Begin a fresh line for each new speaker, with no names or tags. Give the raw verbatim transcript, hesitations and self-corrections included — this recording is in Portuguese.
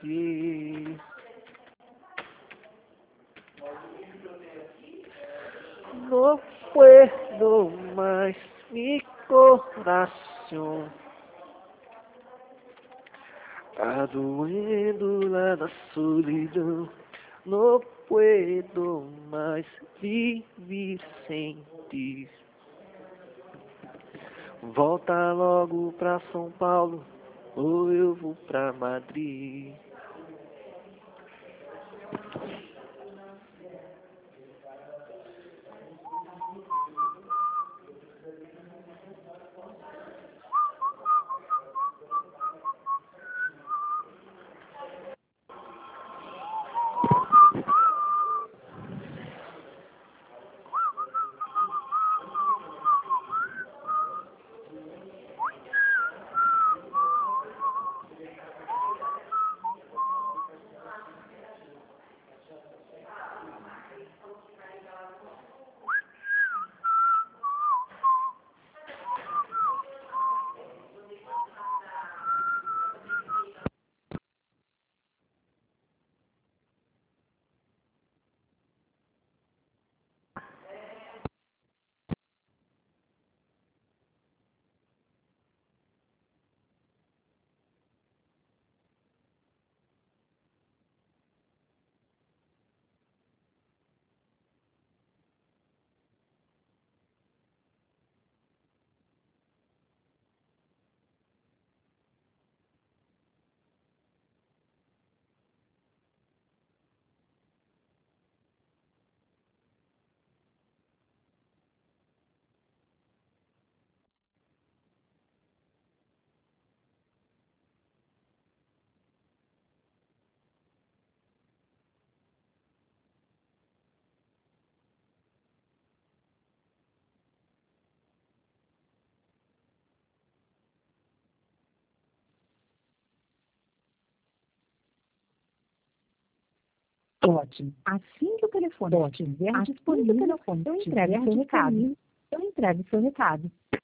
No puedo más, mi coração tá doendo lá na solidão. No puedo mais viver sem ti. Volta logo pra São Paulo, ou eu vou pra Madrid.
Ótimo. Assim que o telefone estiver disponível, eu entrego seu recado. Eu entrego seu recado.